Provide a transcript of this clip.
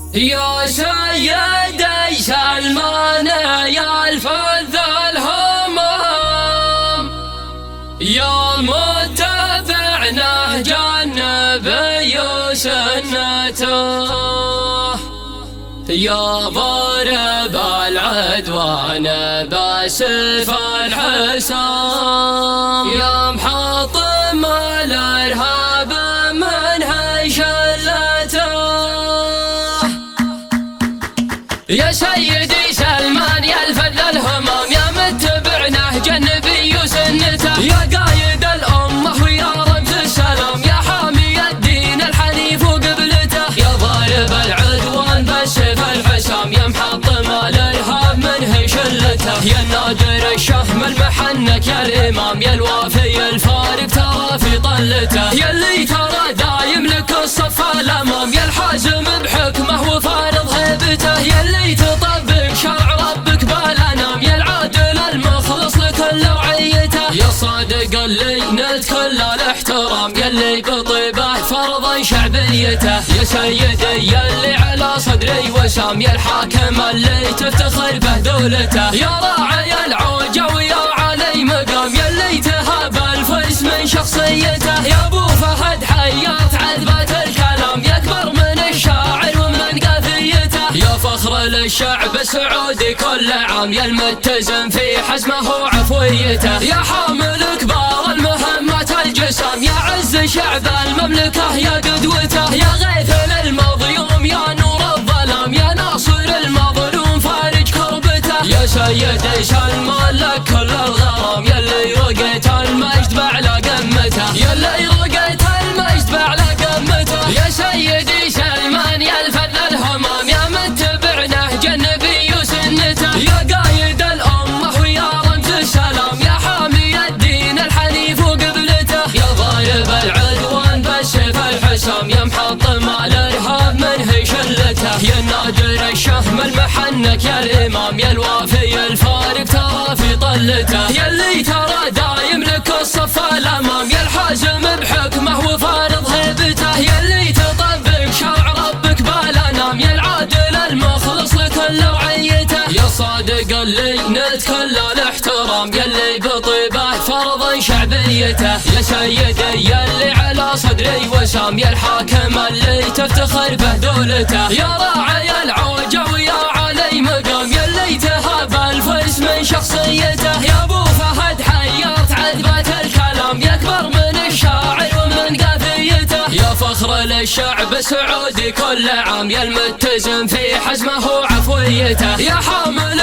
يا سيدي سلمان يا الفذ الهمام، يا متبع نهج النبي سنته، يا ضارب العدوان بسيف الحسام، يا محطم الارهاب من هشلته. يا سيدي سلمان يا الفذ الهمام، يا متبع نهج النبي سنته، يا قايد الأمة ويا رمز السلام، يا حامي الدين الحنيف وقبلته، يا ضارب العدوان بالسيف الحسام، يا محطم الإرهاب من هشلته، يا النادر الشهم المحنك يا الإمام، يا الوافي الفارق ترى في طلته، يا اللي ترى دايم لك الصف الأمام، يا الحازم بحكمه وفارض هيبته، يا اللي تطبق شرع ربك بالأنام، يا العادل المخلص لكل رعيته، يا الصادق اللي نلت كل الاحترام، يا اللي بطيبه فرض شعبيته، يا سيدي يا اللي على صدري وسام، يا الحاكم اللي تفتخر به دولته، يا راعي العوجة ويا علي مقام، يا اللي تهاب الفيس من شخصيته، يا ابو فهد حيات عذبة الكلام، يا اكبر من الشاعر ومن قافيته، يا فخر للشعب السعودي كل عام، يا المتزن في حزمه وعفويته، يا حامل كبار المهمات الجسام، يا عز شعب المملكة يا قدوته، يا غيث للمظلوم يا نور الظلام، يا ناصر المظلوم فارج كربته، يا سيدي سلمان لك كل الغرام، يا اللي رقيت المجد بعلى قمته، يا اللي رقيت المجد بعلى قمته، يا سيدي سلمان يا الفذ الهمام، يا متبع نهج النبي سنته، يا قايد الأمة ويا رمز السلام، يا حامي الدين الحنيف وقبلته، يا ضارب العدوان بالسيف الحسام، يا محطم الإرهاب من هشلته، يا النادر الشهم المحنك يا الإمام، يا الوافي الفارق ترى في طلته، يا اللي ترى دايم لك الصف الأمام، يا الحازم بحكمه وفارض هيبته، يا اللي تطبق شرع ربك بالأنام، يا العادل المخلص لكل رعيته، يا الصادق اللي نلت كل الاحترام، يا اللي بطيبه فرض شعبيته، يا سيدي يا اللي على صدري وسام، يا الحاكم اللي تفتخر به دولته، يا راعي العوجة ويا علي مقام، يا اللي تهاب الفيس من شخصيته، يا ابو فهد حيات عذبة الكلام، يا اكبر من الشاعر ومن قافيته، يا فخر للشعب السعودي كل عام، يا المتزن في حزمه وعفويته، يا حامل